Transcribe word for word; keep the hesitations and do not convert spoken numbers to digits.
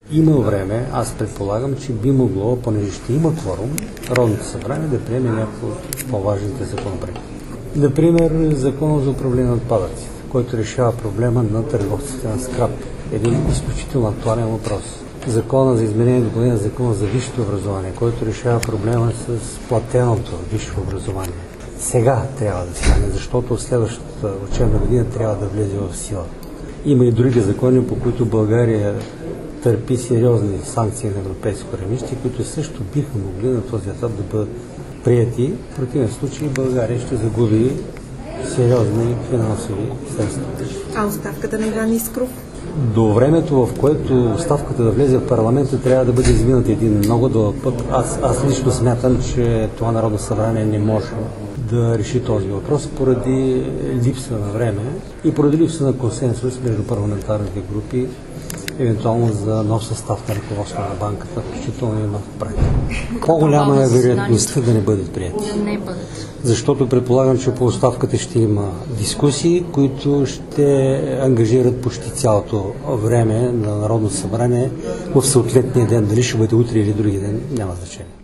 Има време, аз предполагам, че би могло, понеже ще има кворум, Народното събрание да приеме някои от по-важните законопроекти. Например, Закон за управление на отпадъците, който решава проблема на търговците на скрап. Един изключително актуален въпрос. Закона за изменение и допълнение на Закона за висшето образование, който решава проблема с платеното висше образование. Сега трябва да стане, защото следващата учебна година трябва да влезе в сила. Има и други закони, по които България търпи сериозни санкции на европейско равнище, които също биха могли на този етап да бъдат прияти. В противен случай България ще загуби сериозни финансови средства. А оставката на Иван Искров? До времето, в което оставката да влезе в парламента, трябва да бъде изминат един много дълъг път. Аз, аз лично смятам, че това Народно събрание не може да реши този въпрос поради липса на време и поради липса на консенсус между парламентарните групи, евентуално за нов състав на ръководство на банката, включително и нов проект. По-голяма е вероятността да не бъдат прияти. Да не бъдат. Защото предполагам, че по оставката ще има дискусии, които ще ангажират почти цялото време на Народно събрание в съответния ден. Дали ще бъде утре или други ден, няма значение.